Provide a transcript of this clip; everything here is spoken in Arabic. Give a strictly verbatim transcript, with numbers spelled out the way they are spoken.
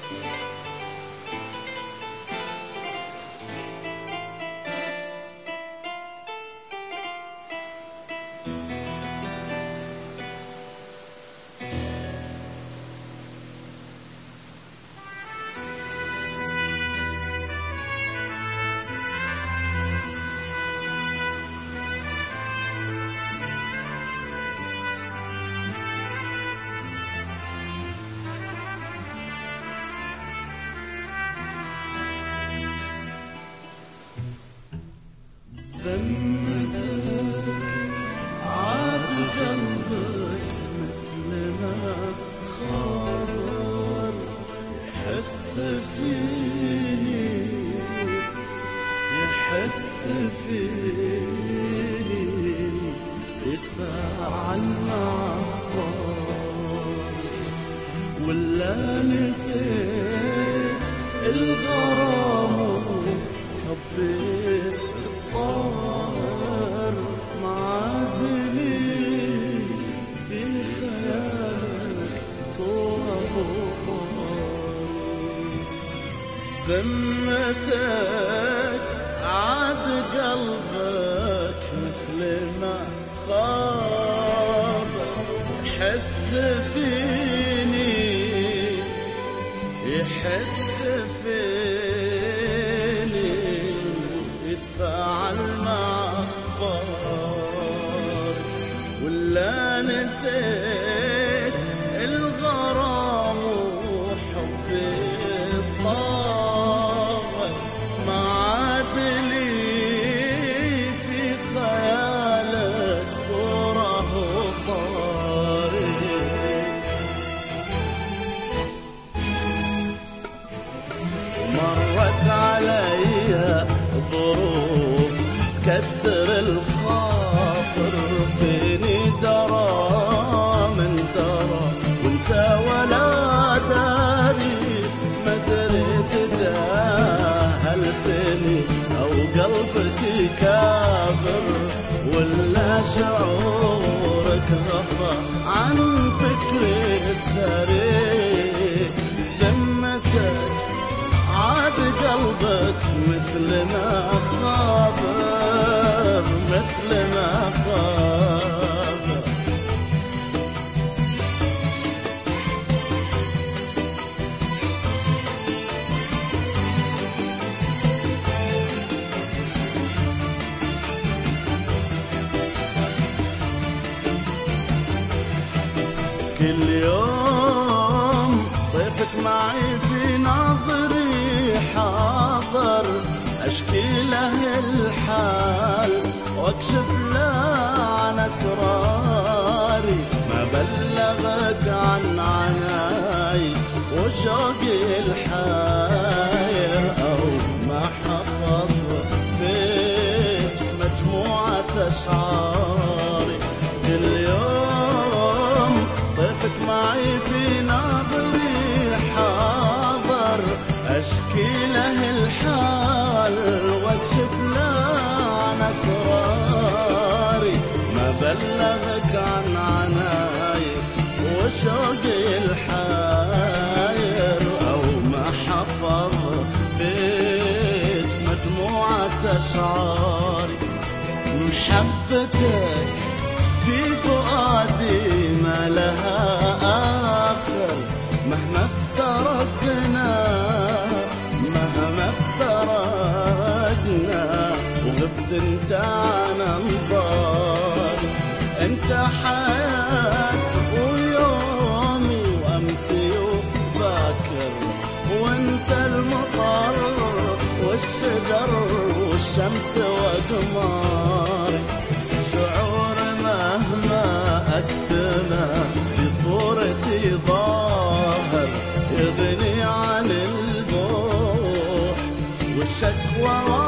ذمتك عاد قلبك مثل ما خاطر يحس فيني يحس فيني يتفاعل مع أخبار ولا نسيت الغرام وحبيت الطاهر معادلي في خيالك صورة فوقاني ذمتك عاد قلبك مثل ما خاب يحس فيني يحس فيني يتفاعل مع أخبار ولا نسيت الغرام وحبي الطاغي ما عاد لي في خيالك صورة وطاري مرت علي ظروف تكدر الخاطر فيني درى من درى وانت ولا داري ما دريت جاهلتني او قلبك كابر ولا شعورك غفى عن فكري السريع ذمتك عاد قلبك مثل ما خابر مثل ما خابر كل يوم ضيفك معي في نظري حاضر أشكي له الحال واكشف له عن أسراري ما بلغك عن عناي وشوقي الحاير أو ما حفظ بيت مجموعة أشعاري كل يوم ضيفك معي في نظري حاضر أشكي له الحال واكشف له عن أسراري ما بلغك عن عناي وشوقي الحاير أو ما حفظ بيت مجموعة أشعاري محبتك في فؤادي ما لها آخر مهما افترقنا مهما افترقنا وغبت انت عن انظار انت حياة ويومي وامسي وباكر وانت المطر والشجر والشمس وقماري شعور مهما اكتمه في صورتي ظاهر يغني عن البوح والشكوى